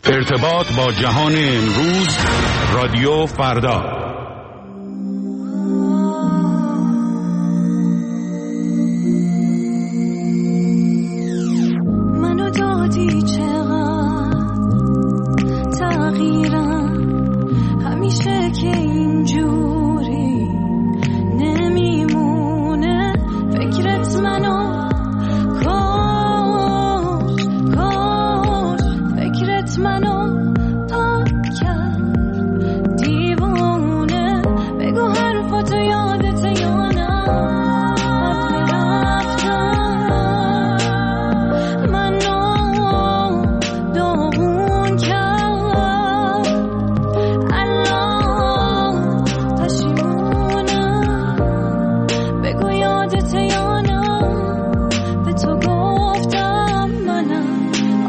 ارتباط با جهان امروز، رادیو فردا. منو دادی چقدر تغییرم، همیشه که اینجوری نمیمونه فکرت منو منو پاک کرد دیوونه. بگو حرفاتو یادت یا نه؟ رفتم منو داغون کرد، الان پشیمونم. بگو یادت یا نه؟ به تو گفتم منم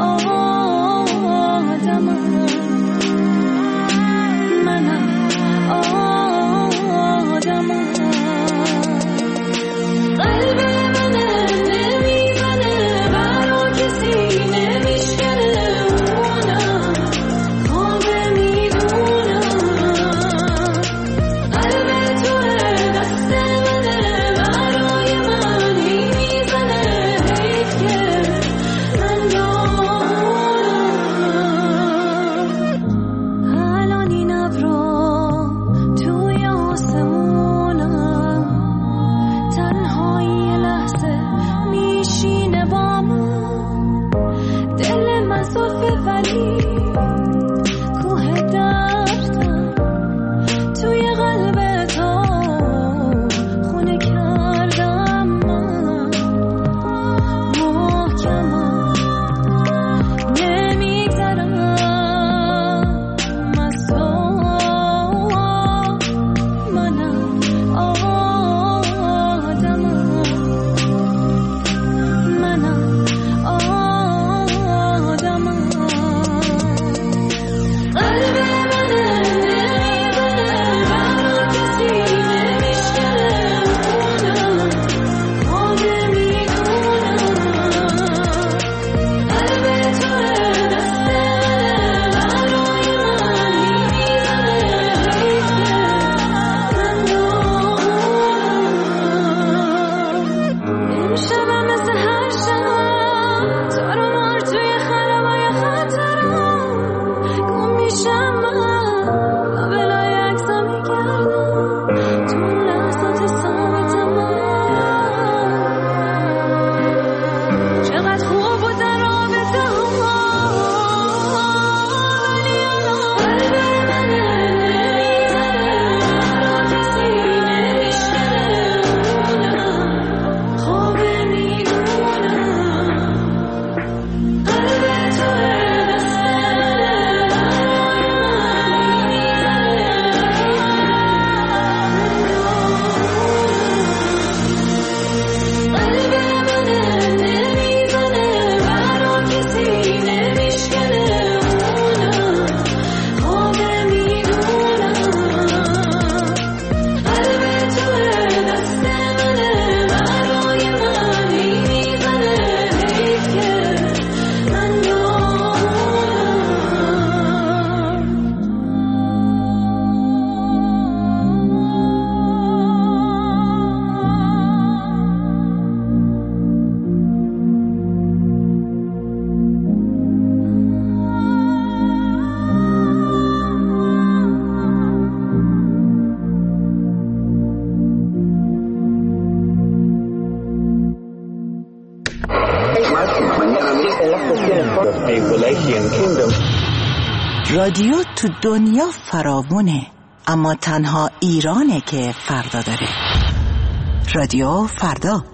رادیو تو دنیا فراوونه، اما تنها ایرانه که فردا داره. رادیو فردا.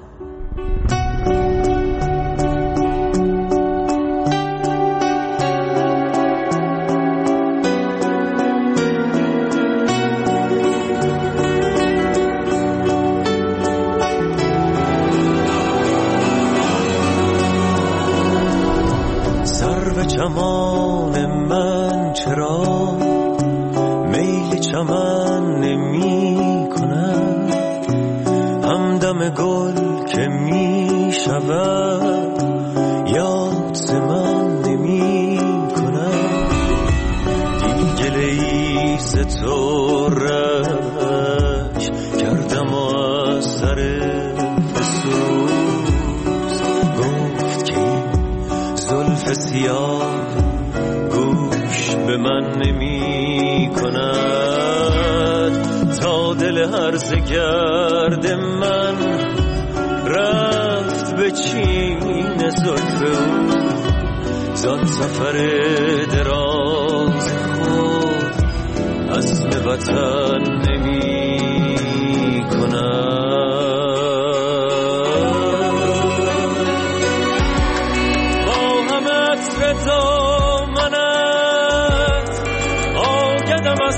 سرو چمان من چرا میل چمن نمی کند، همدم گل که می شود یاد ز من نمی کند. یاد تو رنج کردم و از سر فسوس گفت که این زلف سیاه گوش به من نمی کند تا دل هرزه گرد من رفت به چین زلف او زان سفر دراز خود عزم وطن نمی کند با همه عطر دامنت آگدم از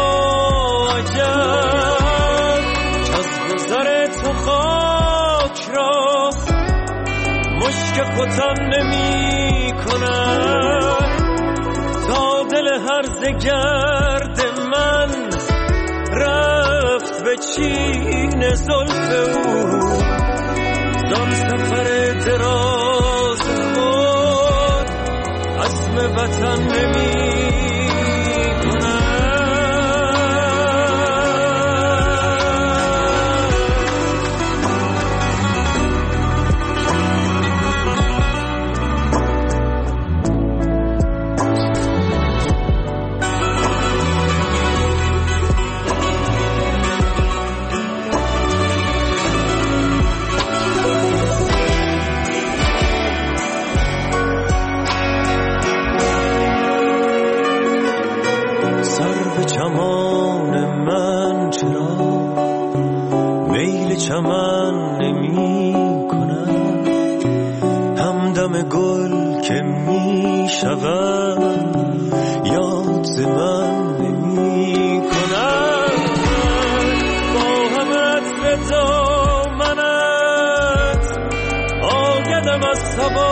سبایم از گذر تو خاک را مشک ختم نمی کند تا دل هرزه گرد من رفت به چین زلف او زان سفر دراز خود عزم وطن نمی چمن نمی کنم همدم گل که می شود یاد ز من نمی کنم با همه عطر دامنت آگدم از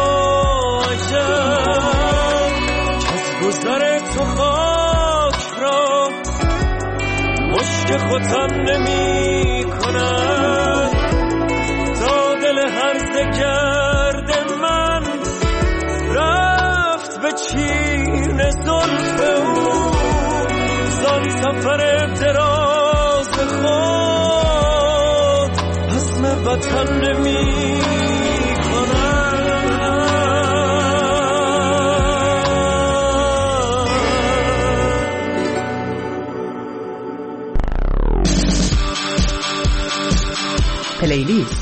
سبایم کز گذر تو خاک را مشک ختم نمی کنم تا دل هرزه گرد من رفت به چین زلف او زان سفر دراز خود عزم وطن نمی پلیلیست.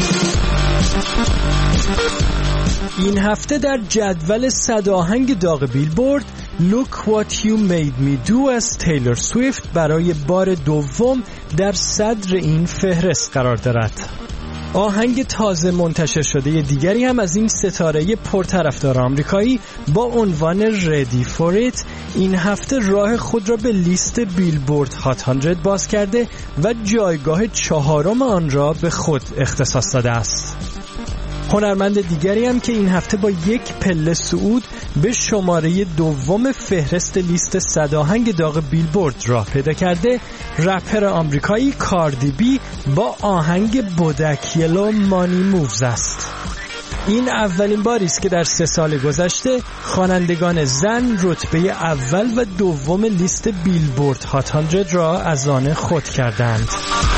این هفته در جدول 100 آهنگ داغ بیلبورد Look What You Made Me Do از تیلور سویفت برای بار دوم در صدر این فهرست قرار دارد. آهنگ تازه منتشر شده دیگری هم از این ستاره پرطرفدار آمریکایی با عنوان Ready For It این هفته راه خود را به لیست بیلبورد هات 100 باز کرده و جایگاه 4 آن را به خود اختصاص داده است. هنرمند دیگری هم که این هفته با یک پله صعود به شماره دوم فهرست لیست 100 آهنگ داغ بیلبورد راه پیدا کرده، رپر آمریکایی کاردی بی با آهنگ بودکیلو مانی مووز است. این اولین باری است که در 3 سال گذشته خوانندگان زن رتبه اول و دوم لیست بیلبورد هات 100 را از آن خود کردند.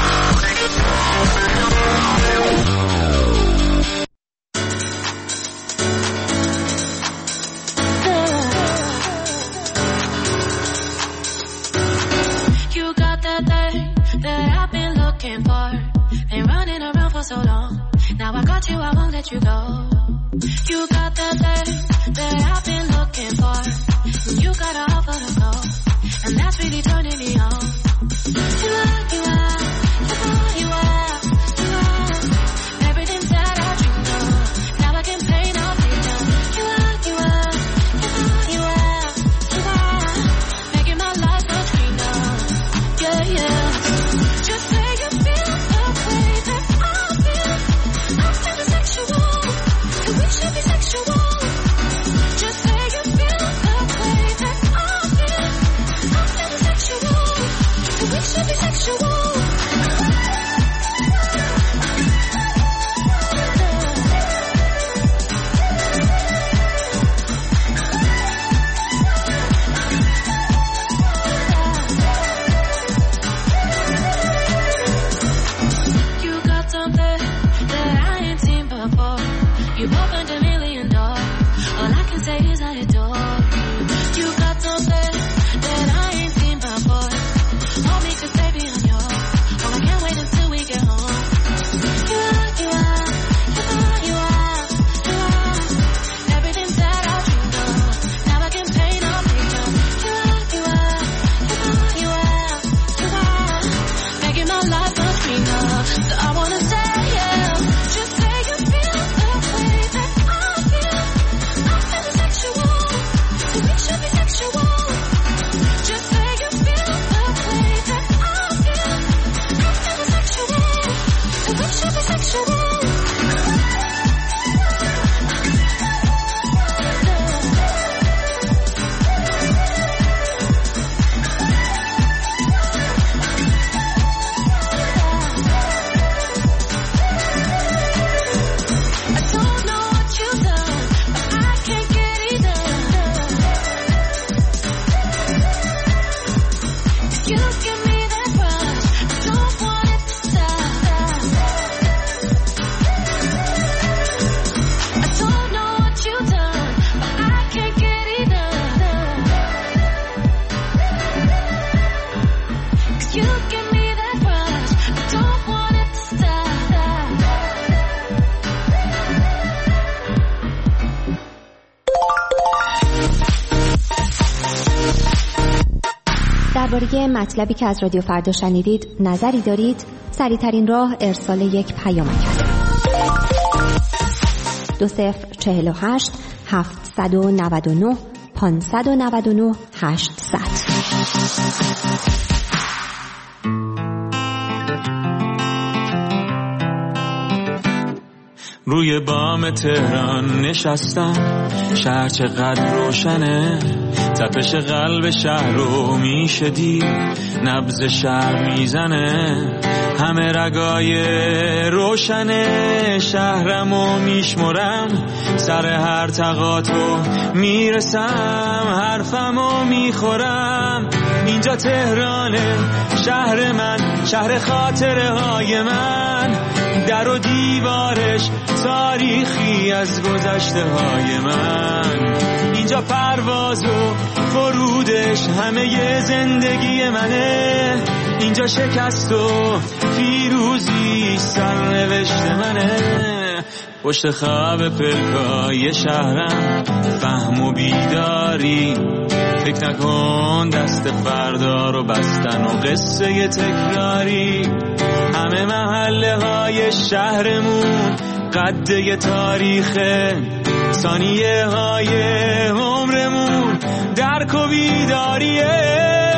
So long, now I got you, I won't let you go. You got that thing that I've been looking for. You got to offer to go, and that's really turning me on. You are, you are, you are, you are everything that I dreamed of. Now I can pay no freedom. You are, you are, you are, you are making my life a dream of. Yeah, yeah. Just say you feel the way that I feel. I'm sexual, and we should be sexual. is at the door. You got the best that I ain't seen before. Hold me 'cause baby I'm yours. Oh, I can't wait until we get home. You are everything that I dreamed of. Now I can paint a picture. You are making my life a dreamer. So I wanna say yeah. Just say you feel the way that I feel. I'm feeling sexual, so we should be sexual. Just say you feel the way that I feel. I'm feeling sexual, so we should be sexual. درباره مطلبی که از رادیو فردا شنیدید نظری دارید؟ سریع‌ترین راه ارسال یک پیامک است. 2048 799 599 800. روی بام تهران نشستم، شهر چقدر روشنه، تپش قلب شهر رو میشه دید، نبض شهر میزنه، همه رگای روشنه، شهرمو میشمرم، سر هر تقاطع میرسم، حرفمو میخورم، اینجا تهرانه، شهر من، شهر خاطره های من، در و دیوارش تاریخی از گذشته های من، اینجا پرواز و فرودش همه زندگی منه، اینجا شکست و پیروزی سرنوشت منه، پشت خواب پلکای شهرم فهم و بیداری، فکر نکن دست فردا رو بستن و قصه تکراری، همه محله های شهرمون قده تاریخه، ثانیه های عمرمون درک و بیداریه،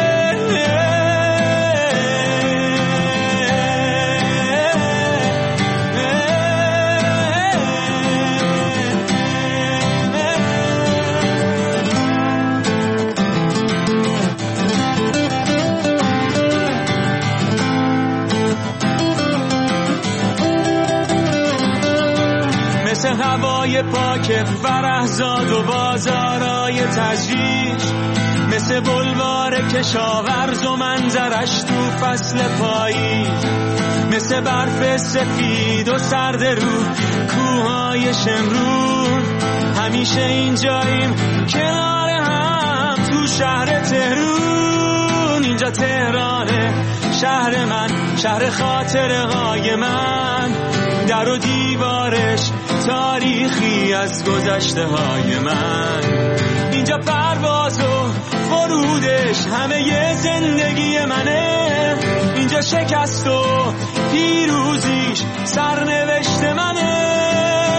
مثل هوای پاک فرهزاد و بازارای تجریش، مثل بلوار کشاورز و منظرش تو فصل پاییز، مثل برف سفید و سرد رو کوههای شمرون، همیشه اینجاییم کنار هم تو شهر تهرون، اینجا تهرانه، شهر من، شهر خاطره های من، در و دیوارش تاریخی از گذشته های من، اینجا پرواز و فرودش همه زندگی منه، اینجا شکست و پیروزیش سرنوشت منه.